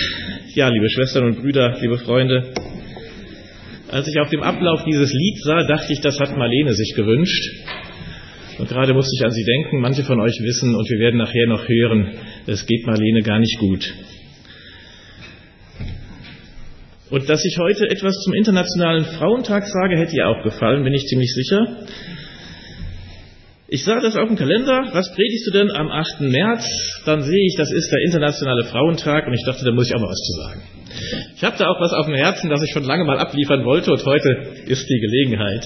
Ja, liebe Schwestern und Brüder, liebe Freunde, als ich auf dem Ablauf dieses Lied sah, dachte ich, das hat Marlene sich gewünscht. Und gerade musste ich an sie denken. Manche von euch wissen, und wir werden nachher noch hören, es geht Marlene gar nicht gut. Und dass ich heute etwas zum Internationalen Frauentag sage, hätte ihr auch gefallen, bin ich ziemlich sicher. Ich sah das auf dem Kalender, was predigst du denn am 8. März? Dann sehe ich, das ist der Internationale Frauentag und ich dachte, da muss ich auch mal was zu sagen. Ich habe da auch was auf dem Herzen, das ich schon lange mal abliefern wollte und heute ist die Gelegenheit.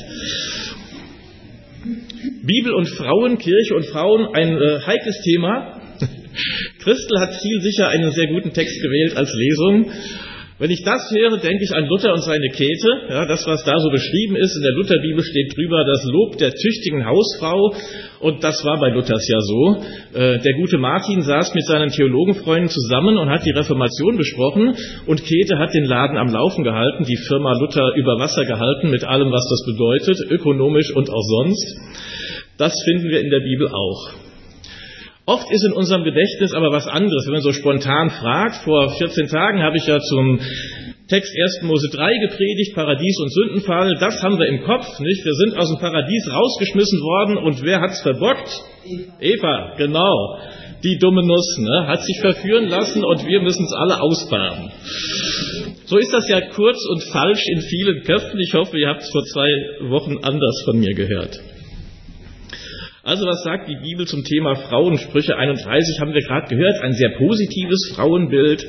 Bibel und Frauen, Kirche und Frauen, ein heikles Thema. Christel hat zielsicher einen sehr guten Text gewählt als Lesung. Wenn ich das höre, denke ich an Luther und seine Käthe. Ja, das, was da so beschrieben ist, in der Lutherbibel steht drüber das Lob der tüchtigen Hausfrau. Und das war bei Luthers ja so. Der gute Martin saß mit seinen Theologenfreunden zusammen und hat die Reformation besprochen. Und Käthe hat den Laden am Laufen gehalten, die Firma Luther über Wasser gehalten, mit allem, was das bedeutet, ökonomisch und auch sonst. Das finden wir in der Bibel auch. Oft ist in unserem Gedächtnis aber was anderes, wenn man so spontan fragt. Vor 14 Tagen habe ich ja zum Text 1. Mose 3 gepredigt, Paradies und Sündenfall. Das haben wir im Kopf, nicht? Wir sind aus dem Paradies rausgeschmissen worden und wer hat's verbockt? Eva, genau. Die dumme Nuss, ne? Hat sich verführen lassen und wir müssen es alle ausbaden. So ist das ja kurz und falsch in vielen Köpfen. Ich hoffe, ihr habt es vor 2 Wochen anders von mir gehört. Also was sagt die Bibel zum Thema Frauen? Sprüche 31 haben wir gerade gehört, ein sehr positives Frauenbild.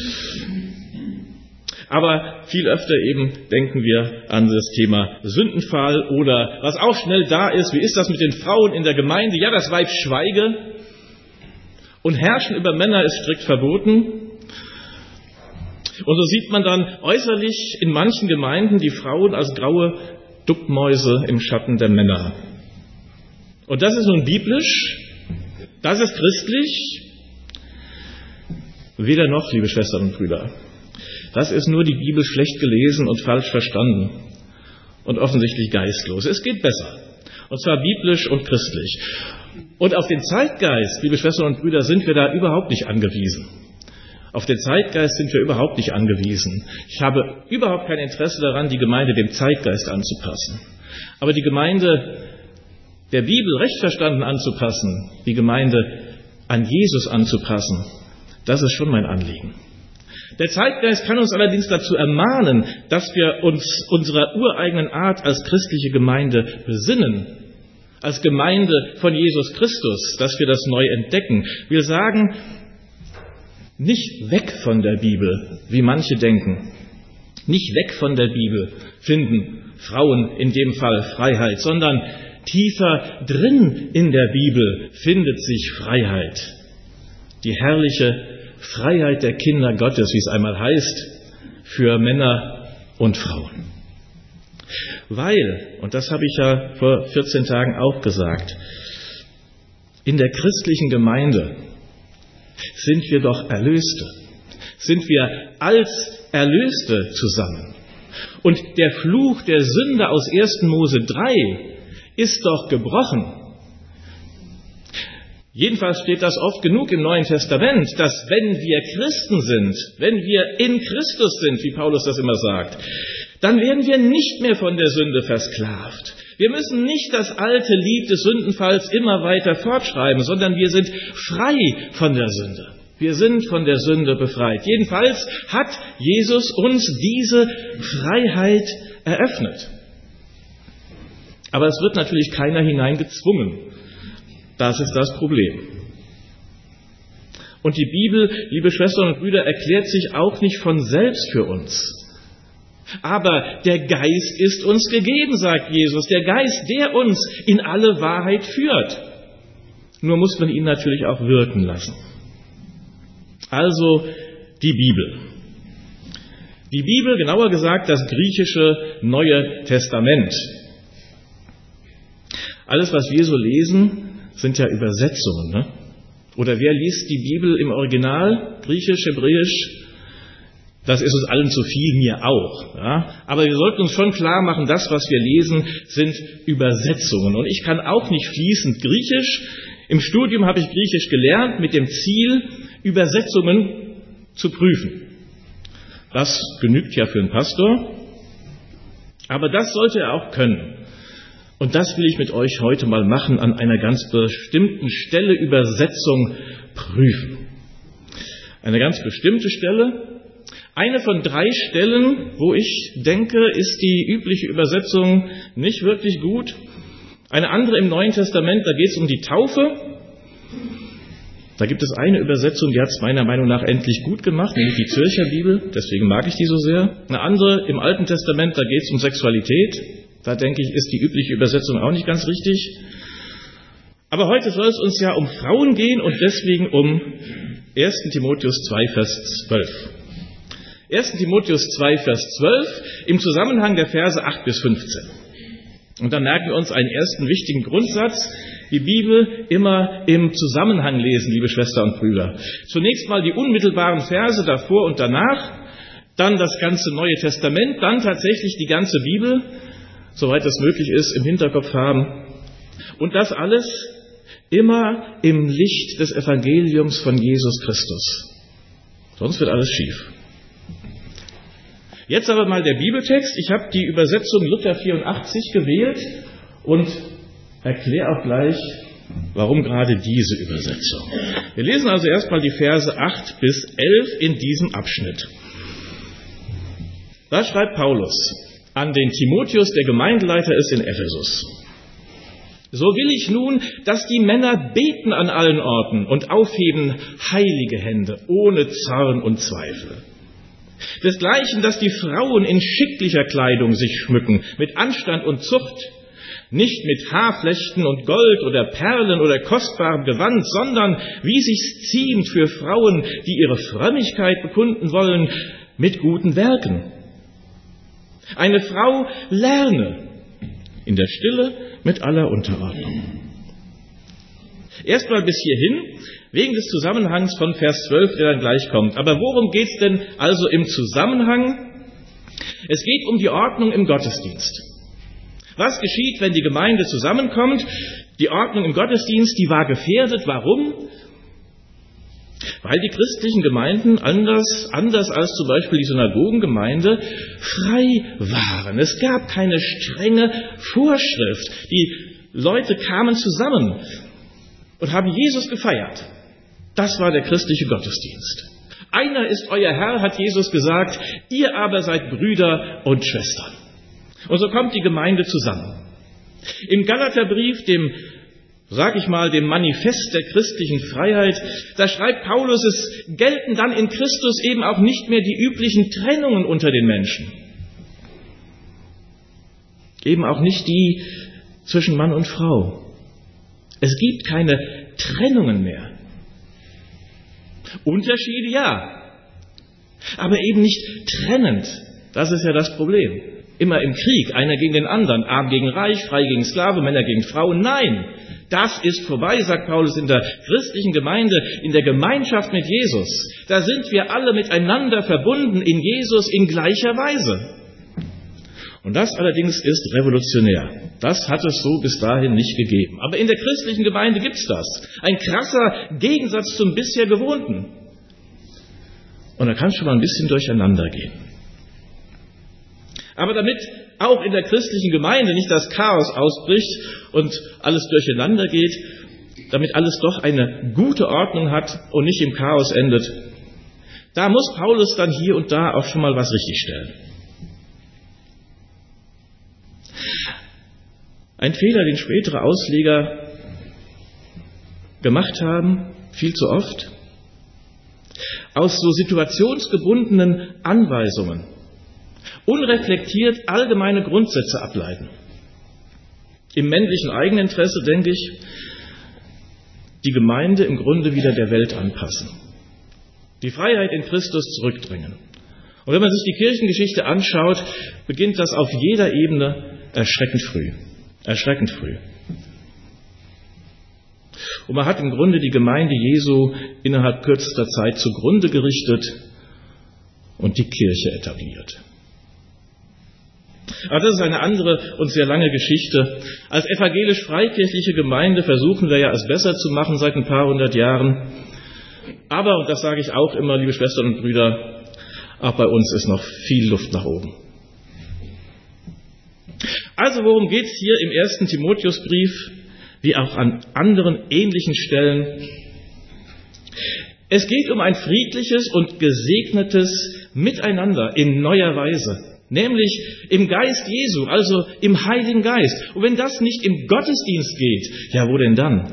Aber viel öfter eben denken wir an das Thema Sündenfall oder was auch schnell da ist, wie ist das mit den Frauen in der Gemeinde? Ja, das Weib schweige und Herrschen über Männer ist strikt verboten. Und so sieht man dann äußerlich in manchen Gemeinden die Frauen als graue Duckmäuse im Schatten der Männer. Und das ist nun biblisch, das ist christlich, weder noch, liebe Schwestern und Brüder. Das ist nur die Bibel schlecht gelesen und falsch verstanden und offensichtlich geistlos. Es geht besser, und zwar biblisch und christlich. Und auf den Zeitgeist, liebe Schwestern und Brüder, sind wir da überhaupt nicht angewiesen. Auf den Zeitgeist sind wir überhaupt nicht angewiesen. Ich habe überhaupt kein Interesse daran, die Gemeinde dem Zeitgeist anzupassen. Aber die Gemeinde der Bibel recht verstanden anzupassen, die Gemeinde an Jesus anzupassen, das ist schon mein Anliegen. Der Zeitgeist kann uns allerdings dazu ermahnen, dass wir uns unserer ureigenen Art als christliche Gemeinde besinnen, als Gemeinde von Jesus Christus, dass wir das neu entdecken. Wir sagen, nicht weg von der Bibel, wie manche denken, nicht weg von der Bibel finden Frauen in dem Fall Freiheit, sondern tiefer drin in der Bibel findet sich Freiheit. Die herrliche Freiheit der Kinder Gottes, wie es einmal heißt, für Männer und Frauen. Weil, und das habe ich ja vor 14 Tagen auch gesagt, in der christlichen Gemeinde sind wir doch Erlöste, sind wir als Erlöste zusammen. Und der Fluch der Sünde aus 1. Mose 3 ist doch gebrochen. Jedenfalls steht das oft genug im Neuen Testament, dass wenn wir Christen sind, wenn wir in Christus sind, wie Paulus das immer sagt, dann werden wir nicht mehr von der Sünde versklavt. Wir müssen nicht das alte Lied des Sündenfalls immer weiter fortschreiben, sondern wir sind frei von der Sünde. Wir sind von der Sünde befreit. Jedenfalls hat Jesus uns diese Freiheit eröffnet. Aber es wird natürlich keiner hineingezwungen. Das ist das Problem. Und die Bibel, liebe Schwestern und Brüder, erklärt sich auch nicht von selbst für uns. Aber der Geist ist uns gegeben, sagt Jesus. Der Geist, der uns in alle Wahrheit führt. Nur muss man ihn natürlich auch wirken lassen. Also die Bibel. Die Bibel, genauer gesagt das griechische Neue Testament. Alles, was wir so lesen, sind ja Übersetzungen, ne? Oder wer liest die Bibel im Original, Griechisch, Hebräisch? Das ist uns allen zu viel, mir auch. Ja? Aber wir sollten uns schon klar machen, das, was wir lesen, sind Übersetzungen. Und ich kann auch nicht fließend Griechisch. Im Studium habe ich Griechisch gelernt mit dem Ziel, Übersetzungen zu prüfen. Das genügt ja für einen Pastor. Aber das sollte er auch können. Und das will ich mit euch heute mal machen, an einer ganz bestimmten Stelle Übersetzung prüfen. Eine ganz bestimmte Stelle. Eine von 3 Stellen, wo ich denke, ist die übliche Übersetzung nicht wirklich gut. Eine andere im Neuen Testament, da geht es um die Taufe. Da gibt es eine Übersetzung, die hat es meiner Meinung nach endlich gut gemacht, nämlich die Zürcher Bibel, deswegen mag ich die so sehr. Eine andere im Alten Testament, da geht es um Sexualität. Da denke ich, ist die übliche Übersetzung auch nicht ganz richtig. Aber heute soll es uns ja um Frauen gehen und deswegen um 1. Timotheus 2, Vers 12. 1. Timotheus 2, Vers 12 im Zusammenhang der Verse 8 bis 15. Und da merken wir uns einen ersten wichtigen Grundsatz: Die Bibel immer im Zusammenhang lesen, liebe Schwestern und Brüder. Zunächst mal die unmittelbaren Verse davor und danach, dann das ganze Neue Testament, dann tatsächlich die ganze Bibel, soweit das möglich ist, im Hinterkopf haben. Und das alles immer im Licht des Evangeliums von Jesus Christus. Sonst wird alles schief. Jetzt aber mal der Bibeltext. Ich habe die Übersetzung Luther 84 gewählt und erkläre auch gleich, warum gerade diese Übersetzung. Wir lesen also erstmal die Verse 8 bis 11 in diesem Abschnitt. Da schreibt Paulus an den Timotheus, der Gemeindeleiter ist in Ephesus: So will ich nun, dass die Männer beten an allen Orten und aufheben heilige Hände, ohne Zorn und Zweifel. Desgleichen, dass die Frauen in schicklicher Kleidung sich schmücken, mit Anstand und Zucht, nicht mit Haarflechten und Gold oder Perlen oder kostbarem Gewand, sondern, wie sich's ziemt für Frauen, die ihre Frömmigkeit bekunden wollen, mit guten Werken. Eine Frau lerne in der Stille mit aller Unterordnung. Erstmal bis hierhin, wegen des Zusammenhangs von Vers 12, der dann gleich kommt. Aber worum geht's denn also im Zusammenhang? Es geht um die Ordnung im Gottesdienst. Was geschieht, wenn die Gemeinde zusammenkommt? Die Ordnung im Gottesdienst, die war gefährdet. Warum? Weil die christlichen Gemeinden anders als zum Beispiel die Synagogengemeinde frei waren. Es gab keine strenge Vorschrift. Die Leute kamen zusammen und haben Jesus gefeiert. Das war der christliche Gottesdienst. Einer ist euer Herr, hat Jesus gesagt, ihr aber seid Brüder und Schwestern. Und so kommt die Gemeinde zusammen. Im Galaterbrief, dem Manifest der christlichen Freiheit, da schreibt Paulus, es gelten dann in Christus eben auch nicht mehr die üblichen Trennungen unter den Menschen. Eben auch nicht die zwischen Mann und Frau. Es gibt keine Trennungen mehr. Unterschiede ja, aber eben nicht trennend. Das ist ja das Problem. Immer im Krieg, einer gegen den anderen, arm gegen reich, frei gegen Sklave, Männer gegen Frauen. Nein, das ist vorbei, sagt Paulus, in der christlichen Gemeinde, in der Gemeinschaft mit Jesus. Da sind wir alle miteinander verbunden in Jesus in gleicher Weise. Und das allerdings ist revolutionär. Das hat es so bis dahin nicht gegeben. Aber in der christlichen Gemeinde gibt's das. Ein krasser Gegensatz zum bisher Gewohnten. Und da kann es schon mal ein bisschen durcheinander gehen. Aber damit auch in der christlichen Gemeinde nicht das Chaos ausbricht und alles durcheinander geht, damit alles doch eine gute Ordnung hat und nicht im Chaos endet, da muss Paulus dann hier und da auch schon mal was richtigstellen. Ein Fehler, den spätere Ausleger gemacht haben, viel zu oft, aus so situationsgebundenen Anweisungen unreflektiert allgemeine Grundsätze ableiten. Im männlichen Eigeninteresse, denke ich, die Gemeinde im Grunde wieder der Welt anpassen. Die Freiheit in Christus zurückdrängen. Und wenn man sich die Kirchengeschichte anschaut, beginnt das auf jeder Ebene erschreckend früh. Erschreckend früh. Und man hat im Grunde die Gemeinde Jesu innerhalb kürzester Zeit zugrunde gerichtet und die Kirche etabliert. Aber das ist eine andere und sehr lange Geschichte. Als evangelisch-freikirchliche Gemeinde versuchen wir ja, es besser zu machen seit ein paar hundert Jahren. Aber, und das sage ich auch immer, liebe Schwestern und Brüder, Auch bei uns ist noch viel Luft nach oben. Also worum geht es hier im 1. Timotheusbrief, wie auch an anderen ähnlichen Stellen? Es geht um ein friedliches und gesegnetes Miteinander in neuer Weise, nämlich im Geist Jesu, also im Heiligen Geist. Und wenn das nicht im Gottesdienst geht, ja, wo denn dann?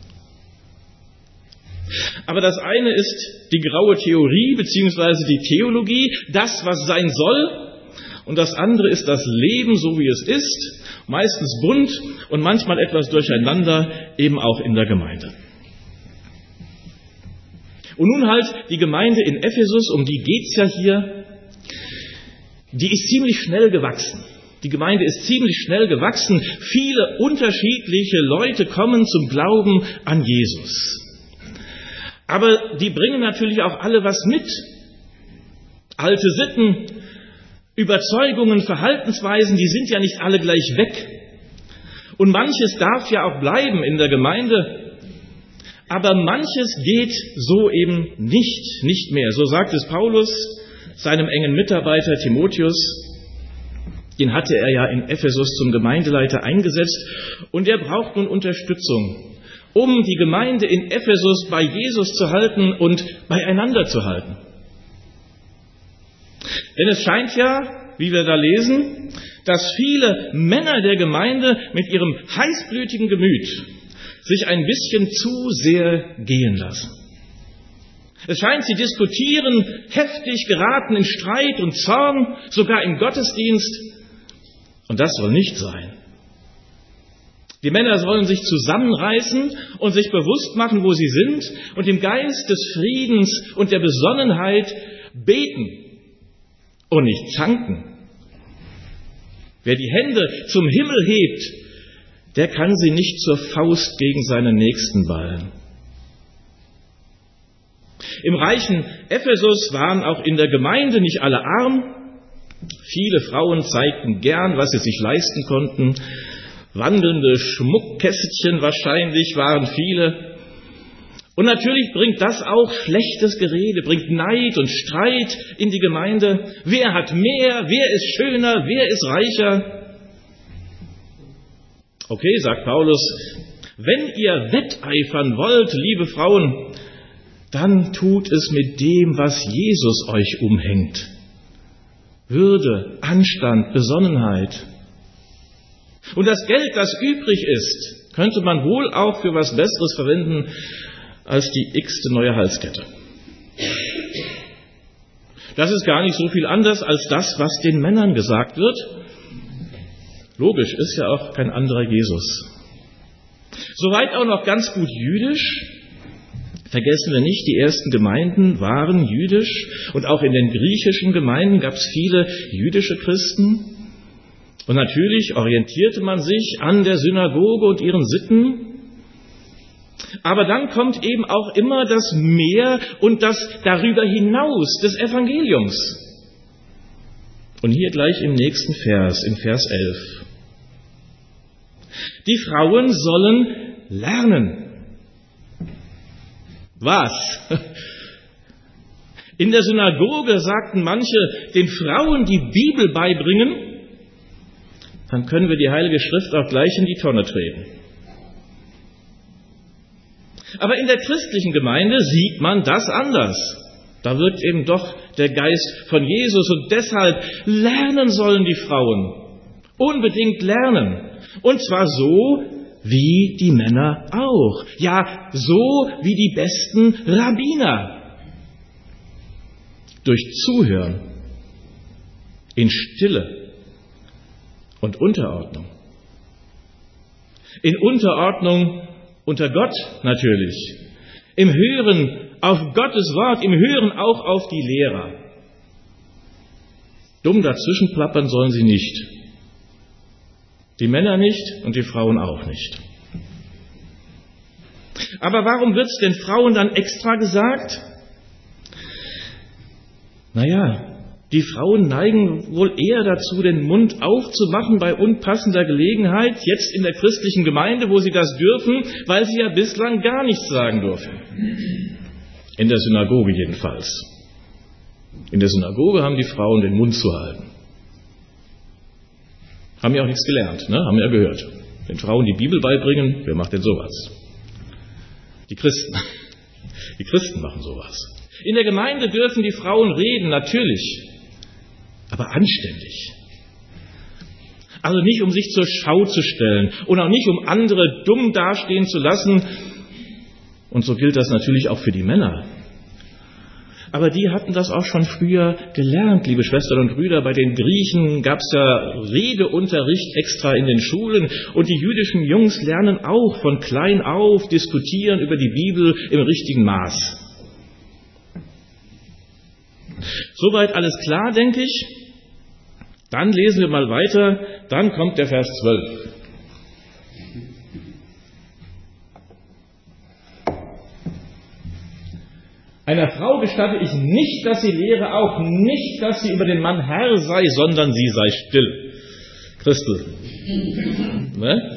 Aber das eine ist die graue Theorie bzw. die Theologie, das, was sein soll, und das andere ist das Leben, so wie es ist, meistens bunt und manchmal etwas durcheinander, eben auch in der Gemeinde. Und nun halt die Gemeinde in Ephesus, um die geht's ja hier, die ist ziemlich schnell gewachsen. Die Gemeinde ist ziemlich schnell gewachsen. Viele unterschiedliche Leute kommen zum Glauben an Jesus. Aber die bringen natürlich auch alle was mit. Alte Sitten, Überzeugungen, Verhaltensweisen, die sind ja nicht alle gleich weg. Und manches darf ja auch bleiben in der Gemeinde. Aber manches geht so eben nicht mehr. So sagt es Paulus seinem engen Mitarbeiter Timotheus. Den hatte er ja in Ephesus zum Gemeindeleiter eingesetzt. Und er braucht nun Unterstützung, um die Gemeinde in Ephesus bei Jesus zu halten und beieinander zu halten. Denn es scheint ja, wie wir da lesen, dass viele Männer der Gemeinde mit ihrem heißblütigen Gemüt sich ein bisschen zu sehr gehen lassen. Es scheint, sie diskutieren heftig, geraten in Streit und Zorn, sogar im Gottesdienst. Und das soll nicht sein. Die Männer sollen sich zusammenreißen und sich bewusst machen, wo sie sind, und im Geist des Friedens und der Besonnenheit beten und nicht zanken. Wer die Hände zum Himmel hebt, der kann sie nicht zur Faust gegen seinen Nächsten ballen. Im reichen Ephesus waren auch in der Gemeinde nicht alle arm. Viele Frauen zeigten gern, was sie sich leisten konnten. Wandelnde Schmuckkästchen wahrscheinlich waren viele. Und natürlich bringt das auch schlechtes Gerede, bringt Neid und Streit in die Gemeinde. Wer hat mehr? Wer ist schöner? Wer ist reicher? Okay, sagt Paulus, wenn ihr wetteifern wollt, liebe Frauen, dann tut es mit dem, was Jesus euch umhängt. Würde, Anstand, Besonnenheit. Und das Geld, das übrig ist, könnte man wohl auch für was Besseres verwenden als die x-te neue Halskette. Das ist gar nicht so viel anders als das, was den Männern gesagt wird. Logisch, ist ja auch kein anderer Jesus. Soweit auch noch ganz gut jüdisch. Vergessen wir nicht, die ersten Gemeinden waren jüdisch und auch in den griechischen Gemeinden gab es viele jüdische Christen. Und natürlich orientierte man sich an der Synagoge und ihren Sitten. Aber dann kommt eben auch immer das Mehr und das darüber hinaus des Evangeliums. Und hier gleich im nächsten Vers, in Vers 11. Die Frauen sollen lernen. Was? In der Synagoge sagten manche, den Frauen die Bibel beibringen, dann können wir die Heilige Schrift auch gleich in die Tonne treten. Aber in der christlichen Gemeinde sieht man das anders. Da wirkt eben doch der Geist von Jesus und deshalb lernen sollen die Frauen. Unbedingt lernen. Und zwar so wie die Männer auch. Ja, so wie die besten Rabbiner. Durch Zuhören, in Stille und Unterordnung. In Unterordnung unter Gott natürlich. Im Hören auf Gottes Wort, im Hören auch auf die Lehrer. Dumm dazwischen plappern sollen sie nicht. Die Männer nicht und die Frauen auch nicht. Aber warum wird es den Frauen dann extra gesagt? Naja, die Frauen neigen wohl eher dazu, den Mund aufzumachen bei unpassender Gelegenheit, jetzt in der christlichen Gemeinde, wo sie das dürfen, weil sie ja bislang gar nichts sagen durften. In der Synagoge jedenfalls. In der Synagoge haben die Frauen den Mund zu halten. Haben ja auch nichts gelernt, ne? Haben ja gehört. Wenn Frauen die Bibel beibringen, wer macht denn sowas? Die Christen. Die Christen machen sowas. In der Gemeinde dürfen die Frauen reden, natürlich, aber anständig. Also nicht, um sich zur Schau zu stellen und auch nicht, um andere dumm dastehen zu lassen. Und so gilt das natürlich auch für die Männer. Aber die hatten das auch schon früher gelernt, liebe Schwestern und Brüder. Bei den Griechen gab es ja Redeunterricht extra in den Schulen. Und die jüdischen Jungs lernen auch von klein auf, diskutieren über die Bibel im richtigen Maß. Soweit alles klar, denke ich. Dann lesen wir mal weiter. Dann kommt der Vers 12. Einer Frau gestatte ich nicht, dass sie lehre, auch nicht, dass sie über den Mann Herr sei, sondern sie sei still. Christel. Ne?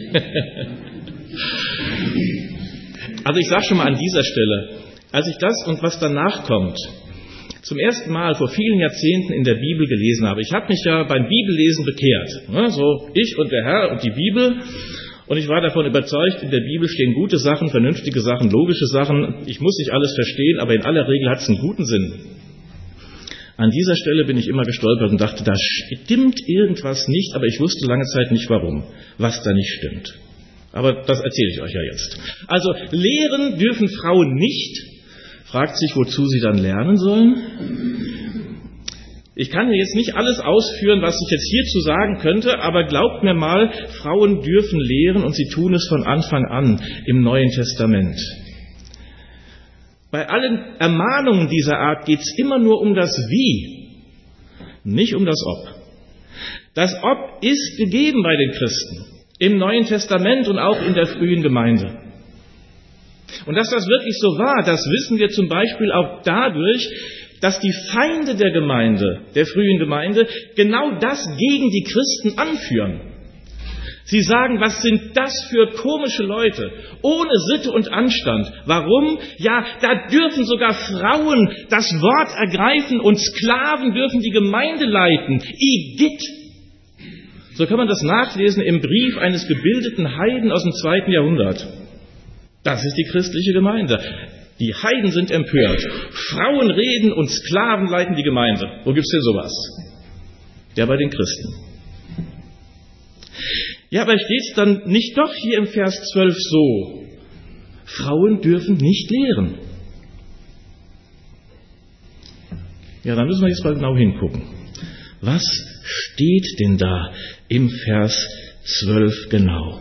Also ich sage schon mal an dieser Stelle, als ich das und was danach kommt, zum ersten Mal vor vielen Jahrzehnten in der Bibel gelesen habe. Ich habe mich ja beim Bibellesen bekehrt. Ne? So ich und der Herr und die Bibel. Und ich war davon überzeugt, in der Bibel stehen gute Sachen, vernünftige Sachen, logische Sachen. Ich muss nicht alles verstehen, aber in aller Regel hat es einen guten Sinn. An dieser Stelle bin ich immer gestolpert und dachte, da stimmt irgendwas nicht, aber ich wusste lange Zeit nicht warum, was da nicht stimmt. Aber das erzähle ich euch ja jetzt. Also lehren dürfen Frauen nicht. Fragt sich, wozu sie dann lernen sollen. Ich kann hier jetzt nicht alles ausführen, was ich jetzt hierzu sagen könnte, aber glaubt mir mal, Frauen dürfen lehren und sie tun es von Anfang an im Neuen Testament. Bei allen Ermahnungen dieser Art geht es immer nur um das Wie, nicht um das Ob. Das Ob ist gegeben bei den Christen, im Neuen Testament und auch in der frühen Gemeinde. Und dass das wirklich so war, das wissen wir zum Beispiel auch dadurch, dass die Feinde der Gemeinde, der frühen Gemeinde, genau das gegen die Christen anführen. Sie sagen, was sind das für komische Leute, ohne Sitte und Anstand. Warum? Ja, da dürfen sogar Frauen das Wort ergreifen und Sklaven dürfen die Gemeinde leiten. Igitt! So kann man das nachlesen im Brief eines gebildeten Heiden aus dem 2. Jahrhundert. Das ist die christliche Gemeinde. Die Heiden sind empört. Frauen reden und Sklaven leiten die Gemeinde. Wo gibt's denn sowas? Ja, bei den Christen. Ja, aber steht's dann nicht doch hier im Vers 12 so? Frauen dürfen nicht lehren. Ja, da müssen wir jetzt mal genau hingucken. Was steht denn da im Vers 12 genau?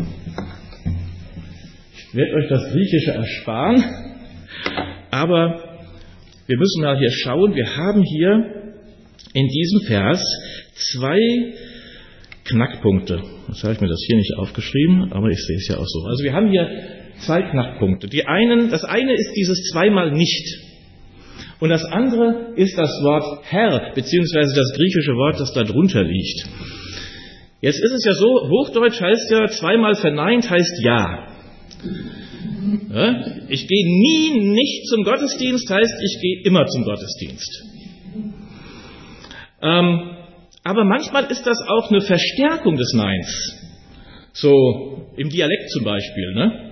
Ich werde euch das Griechische ersparen. Aber wir müssen mal hier schauen, wir haben hier in diesem Vers 2 Knackpunkte. Jetzt habe ich mir das hier nicht aufgeschrieben, aber ich sehe es ja auch so. Also wir haben hier 2 Knackpunkte. Das eine ist dieses zweimal nicht. Und das andere ist das Wort Herr, beziehungsweise das griechische Wort, das da drunter liegt. Jetzt ist es ja so, Hochdeutsch heißt ja, zweimal verneint heißt ja. Ja, ich gehe nie nicht zum Gottesdienst, heißt, ich gehe immer zum Gottesdienst. Aber manchmal ist das auch eine Verstärkung des Neins. So im Dialekt zum Beispiel. Ne?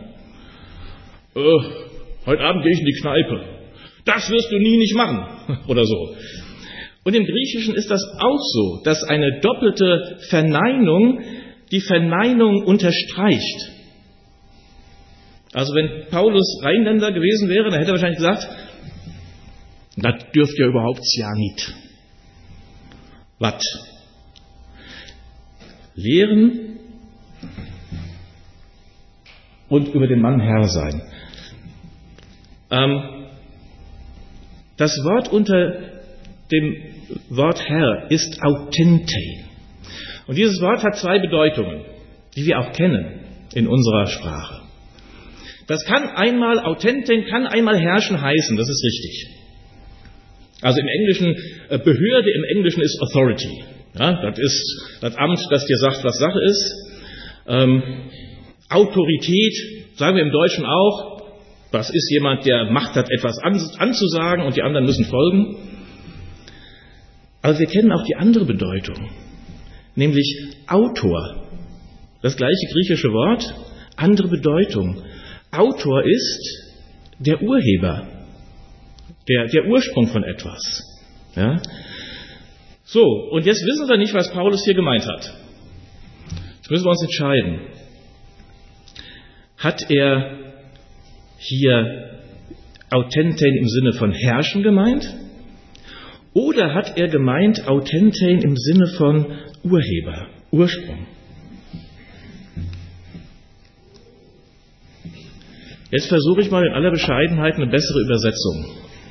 Heute Abend gehe ich in die Kneipe. Das wirst du nie nicht machen. Oder so. Und im Griechischen ist das auch so, dass eine doppelte Verneinung die Verneinung unterstreicht. Also wenn Paulus Rheinländer gewesen wäre, dann hätte er wahrscheinlich gesagt, das dürft ihr überhaupt ja nicht. Was? Lehren und über den Mann Herr sein. Das Wort unter dem Wort Herr ist Autente. Und dieses Wort hat 2 Bedeutungen, die wir auch kennen in unserer Sprache. Das kann einmal, Autenten kann einmal herrschen heißen, das ist richtig. Also im Englischen, Behörde im Englischen ist Authority. Ja, das ist das Amt, das dir sagt, was Sache ist. Autorität, sagen wir im Deutschen auch, das ist jemand, der Macht hat, etwas anzusagen und die anderen müssen folgen. Aber wir kennen auch die andere Bedeutung, nämlich Autor. Das gleiche griechische Wort, andere Bedeutung. Autor ist der Urheber, der Ursprung von etwas. Ja? So, und jetzt wissen wir nicht, was Paulus hier gemeint hat. Jetzt müssen wir uns entscheiden. Hat er hier Autentein im Sinne von herrschen gemeint? Oder hat er gemeint Autentein im Sinne von Urheber, Ursprung? Jetzt versuche ich mal in aller Bescheidenheit eine bessere Übersetzung.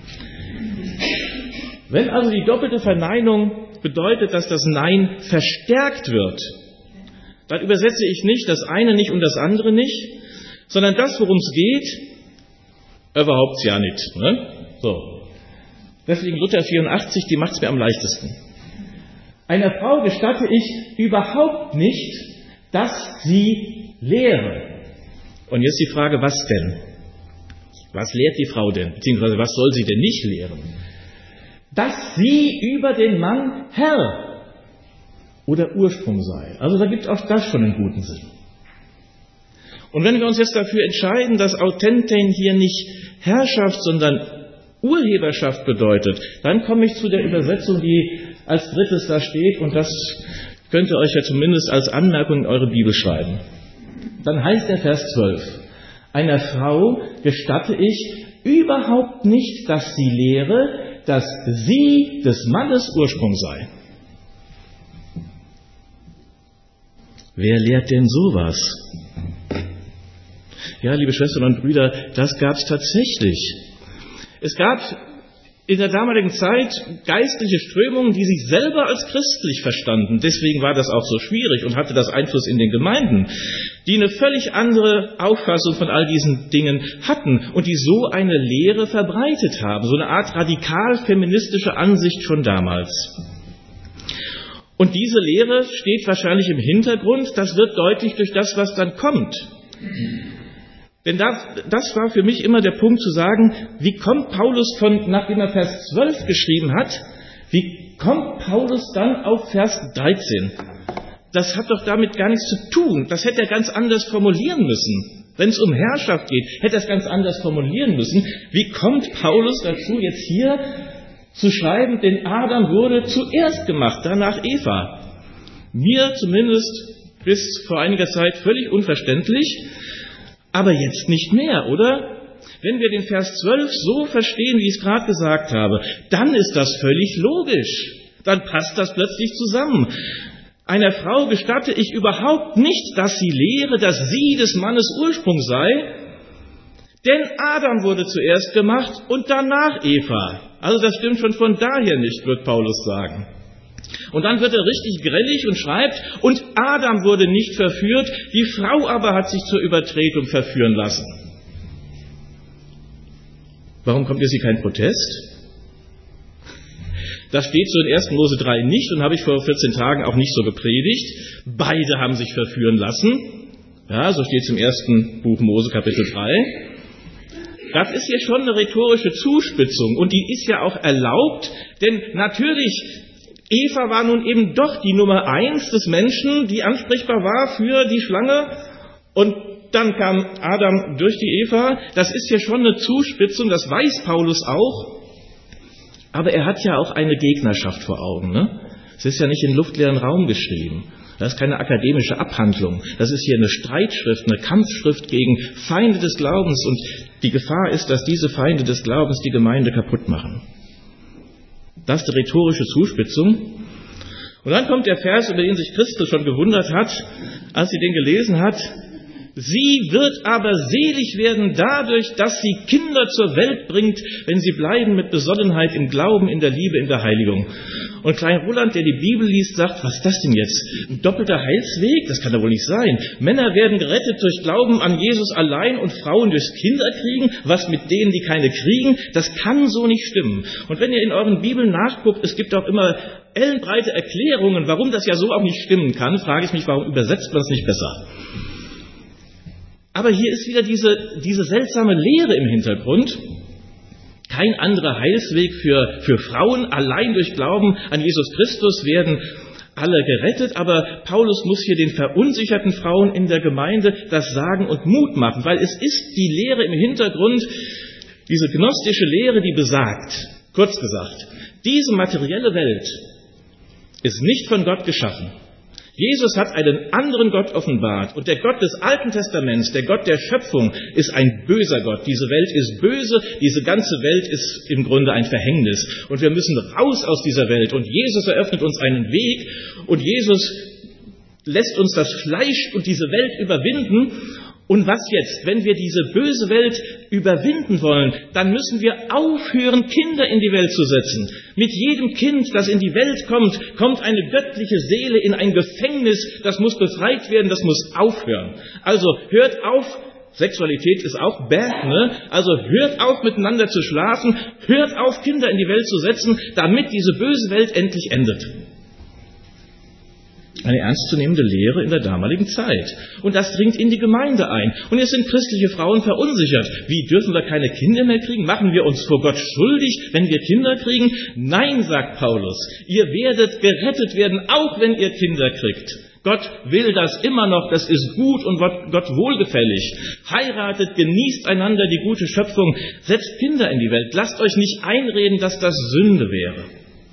Wenn also die doppelte Verneinung bedeutet, dass das Nein verstärkt wird, dann übersetze ich nicht das eine nicht und das andere nicht, sondern das, worum es geht, überhaupt ja nicht. Ne? So. Deswegen Luther 84, die macht es mir am leichtesten. Einer Frau gestatte ich überhaupt nicht, dass sie lehre. Und jetzt die Frage, was denn? Was lehrt die Frau denn? Beziehungsweise was soll sie denn nicht lehren? Dass sie über den Mann Herr oder Ursprung sei. Also da gibt auch das schon einen guten Sinn. Und wenn wir uns jetzt dafür entscheiden, dass Autentein hier nicht Herrschaft, sondern Urheberschaft bedeutet, dann komme ich zu der Übersetzung, die als drittes da steht, und das könnt ihr euch ja zumindest als Anmerkung in eure Bibel schreiben. Dann heißt der Vers 12, einer Frau gestatte ich überhaupt nicht, dass sie lehre, dass sie des Mannes Ursprung sei. Wer lehrt denn sowas? Ja, liebe Schwestern und Brüder, das gab es tatsächlich. Es gab in der damaligen Zeit geistliche Strömungen, die sich selber als christlich verstanden. Deswegen war das auch so schwierig und hatte das Einfluss in den Gemeinden, die eine völlig andere Auffassung von all diesen Dingen hatten und die so eine Lehre verbreitet haben. So eine Art radikal-feministische Ansicht schon damals. Und diese Lehre steht wahrscheinlich im Hintergrund. Das wird deutlich durch das, was dann kommt. Denn das war für mich immer der Punkt zu sagen, wie kommt Paulus nachdem er Vers 12 geschrieben hat, wie kommt Paulus dann auf Vers 13? Das hat doch damit gar nichts zu tun. Das hätte er ganz anders formulieren müssen. Wenn es um Herrschaft geht, hätte er es ganz anders formulieren müssen. Wie kommt Paulus dazu, jetzt hier zu schreiben, denn Adam wurde zuerst gemacht, danach Eva? Mir zumindest bis vor einiger Zeit völlig unverständlich. Aber jetzt nicht mehr, oder? Wenn wir den Vers 12 so verstehen, wie ich es gerade gesagt habe, dann ist das völlig logisch. Dann passt das plötzlich zusammen. Einer Frau gestatte ich überhaupt nicht, dass sie lehre, dass sie des Mannes Ursprung sei, denn Adam wurde zuerst gemacht und danach Eva. Also das stimmt schon von daher nicht, wird Paulus sagen. Und dann wird er richtig grellig und schreibt, und Adam wurde nicht verführt, die Frau aber hat sich zur Übertretung verführen lassen. Warum kommt jetzt hier kein Protest? Das steht so in 1. Mose 3 nicht und habe ich vor 14 Tagen auch nicht so gepredigt. Beide haben sich verführen lassen. Ja, so steht es im 1. Buch Mose, Kapitel 3. Das ist hier schon eine rhetorische Zuspitzung und die ist ja auch erlaubt, denn natürlich Eva war nun eben doch die Nummer 1 des Menschen, die ansprechbar war für die Schlange. Und dann kam Adam durch die Eva. Das ist ja schon eine Zuspitzung, das weiß Paulus auch. Aber er hat ja auch eine Gegnerschaft vor Augen. Ne? Es ist ja nicht in luftleeren Raum geschrieben. Das ist keine akademische Abhandlung. Das ist hier eine Streitschrift, eine Kampfschrift gegen Feinde des Glaubens. Und die Gefahr ist, dass diese Feinde des Glaubens die Gemeinde kaputt machen. Das ist die rhetorische Zuspitzung. Und dann kommt der Vers, über den sich Christus schon gewundert hat, als sie den gelesen hat. Sie wird aber selig werden dadurch, dass sie Kinder zur Welt bringt, wenn sie bleiben mit Besonnenheit im Glauben, in der Liebe, in der Heiligung. Und Klein Roland, der die Bibel liest, sagt, was ist das denn jetzt? Ein doppelter Heilsweg? Das kann doch wohl nicht sein. Männer werden gerettet durch Glauben an Jesus allein und Frauen durchs Kinderkriegen. Was mit denen, die keine kriegen? Das kann so nicht stimmen. Und wenn ihr in euren Bibeln nachguckt, es gibt auch immer ellenbreite Erklärungen, warum das ja so auch nicht stimmen kann, frage ich mich, warum übersetzt man es nicht besser? Aber hier ist wieder diese seltsame Lehre im Hintergrund. Kein anderer Heilsweg für Frauen. Allein durch Glauben an Jesus Christus werden alle gerettet. Aber Paulus muss hier den verunsicherten Frauen in der Gemeinde das sagen und Mut machen, weil es ist die Lehre im Hintergrund, diese gnostische Lehre, die besagt, kurz gesagt, diese materielle Welt ist nicht von Gott geschaffen. Jesus hat einen anderen Gott offenbart und der Gott des Alten Testaments, der Gott der Schöpfung, ist ein böser Gott. Diese Welt ist böse, diese ganze Welt ist im Grunde ein Verhängnis und wir müssen raus aus dieser Welt und Jesus eröffnet uns einen Weg und Jesus lässt uns das Fleisch und diese Welt überwinden. Und was jetzt? Wenn wir diese böse Welt überwinden wollen, dann müssen wir aufhören, Kinder in die Welt zu setzen. Mit jedem Kind, das in die Welt kommt, kommt eine göttliche Seele in ein Gefängnis. Das muss befreit werden, das muss aufhören. Also hört auf, Sexualität ist auch bad, ne? Also hört auf, miteinander zu schlafen, hört auf, Kinder in die Welt zu setzen, damit diese böse Welt endlich endet. Eine ernstzunehmende Lehre in der damaligen Zeit. Und das dringt in die Gemeinde ein. Und jetzt sind christliche Frauen verunsichert. Wie, dürfen wir keine Kinder mehr kriegen? Machen wir uns vor Gott schuldig, wenn wir Kinder kriegen? Nein, sagt Paulus. Ihr werdet gerettet werden, auch wenn ihr Kinder kriegt. Gott will das immer noch, das ist gut und Gott wohlgefällig. Heiratet, genießt einander die gute Schöpfung, setzt Kinder in die Welt. Lasst euch nicht einreden, dass das Sünde wäre.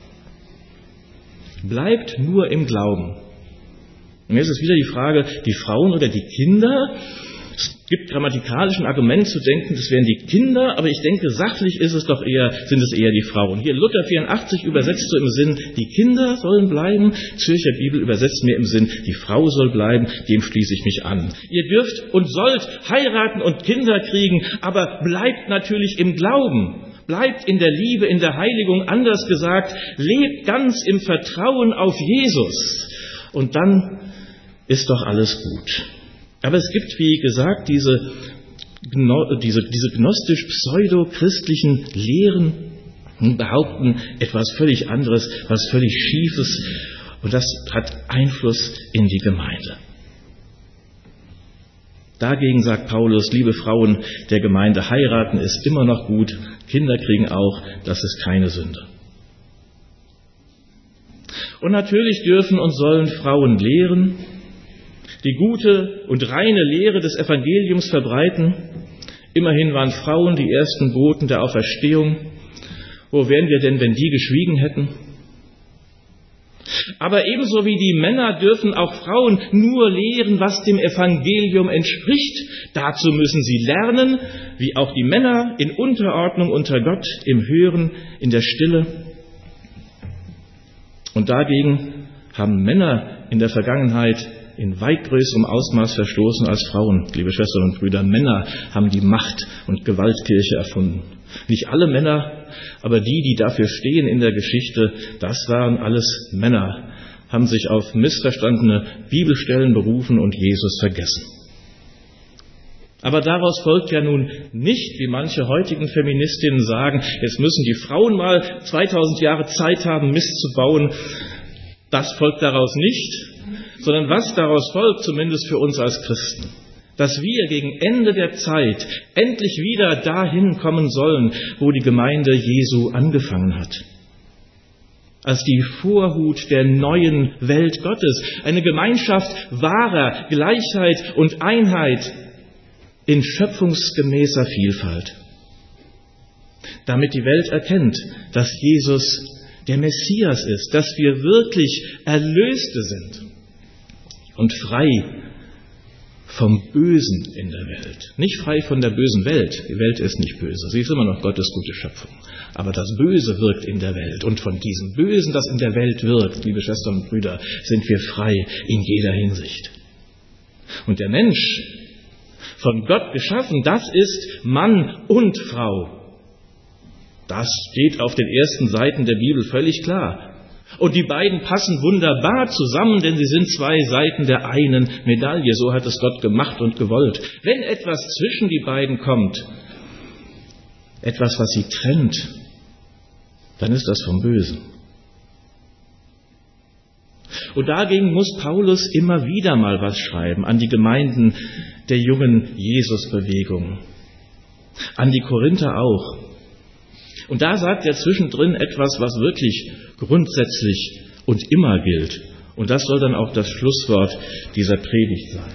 Bleibt nur im Glauben. Und jetzt ist wieder die Frage, die Frauen oder die Kinder? Es gibt grammatikalisch ein Argument zu denken, das wären die Kinder, aber ich denke, sachlich sind es eher die Frauen. Hier Luther 84 übersetzt so im Sinn, die Kinder sollen bleiben. Zürcher Bibel übersetzt mehr im Sinn, die Frau soll bleiben, dem schließe ich mich an. Ihr dürft und sollt heiraten und Kinder kriegen, aber bleibt natürlich im Glauben. Bleibt in der Liebe, in der Heiligung, anders gesagt, lebt ganz im Vertrauen auf Jesus. Und dann ist doch alles gut. Aber es gibt, wie gesagt, diese gnostisch-pseudo-christlichen Lehren behaupten etwas völlig anderes, was völlig Schiefes. Und das hat Einfluss in die Gemeinde. Dagegen sagt Paulus, liebe Frauen der Gemeinde, heiraten ist immer noch gut, Kinder kriegen auch, das ist keine Sünde. Und natürlich dürfen und sollen Frauen lehren, die gute und reine Lehre des Evangeliums verbreiten. Immerhin waren Frauen die ersten Boten der Auferstehung. Wo wären wir denn, wenn die geschwiegen hätten? Aber ebenso wie die Männer dürfen auch Frauen nur lehren, was dem Evangelium entspricht. Dazu müssen sie lernen, wie auch die Männer, in Unterordnung unter Gott, im Hören, in der Stille. Und dagegen haben Männer in der Vergangenheit in weit größerem Ausmaß verstoßen als Frauen. Liebe Schwestern und Brüder, Männer haben die Macht- und Gewaltkirche erfunden. Nicht alle Männer, aber die dafür stehen in der Geschichte, das waren alles Männer, haben sich auf missverstandene Bibelstellen berufen und Jesus vergessen. Aber daraus folgt ja nun nicht, wie manche heutigen Feministinnen sagen, jetzt müssen die Frauen mal 2000 Jahre Zeit haben, Mist zu bauen. Das folgt daraus nicht, sondern was daraus folgt, zumindest für uns als Christen, dass wir gegen Ende der Zeit endlich wieder dahin kommen sollen, wo die Gemeinde Jesu angefangen hat. Als die Vorhut der neuen Welt Gottes, eine Gemeinschaft wahrer Gleichheit und Einheit in schöpfungsgemäßer Vielfalt. Damit die Welt erkennt, dass Jesus der Messias ist, dass wir wirklich Erlöste sind und frei vom Bösen in der Welt. Nicht frei von der bösen Welt. Die Welt ist nicht böse. Sie ist immer noch Gottes gute Schöpfung. Aber das Böse wirkt in der Welt. Und von diesem Bösen, das in der Welt wirkt, liebe Schwestern und Brüder, sind wir frei in jeder Hinsicht. Und der Mensch, von Gott geschaffen, das ist Mann und Frau. Das steht auf den ersten Seiten der Bibel völlig klar. Und die beiden passen wunderbar zusammen, denn sie sind zwei Seiten der einen Medaille. So hat es Gott gemacht und gewollt. Wenn etwas zwischen die beiden kommt, etwas, was sie trennt, dann ist das vom Bösen. Und dagegen muss Paulus immer wieder mal was schreiben an die Gemeinden der jungen Jesusbewegung, an die Korinther auch. Und da sagt er zwischendrin etwas, was wirklich grundsätzlich und immer gilt. Und das soll dann auch das Schlusswort dieser Predigt sein.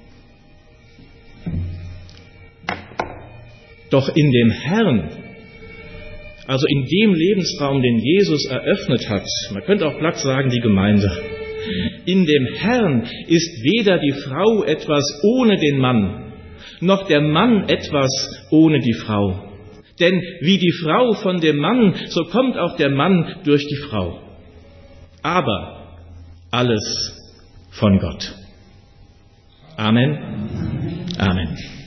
Doch in dem Herrn, also in dem Lebensraum, den Jesus eröffnet hat, man könnte auch platt sagen, die Gemeinde, in dem Herrn ist weder die Frau etwas ohne den Mann, noch der Mann etwas ohne die Frau. Denn wie die Frau von dem Mann, so kommt auch der Mann durch die Frau. Aber alles von Gott. Amen. Amen.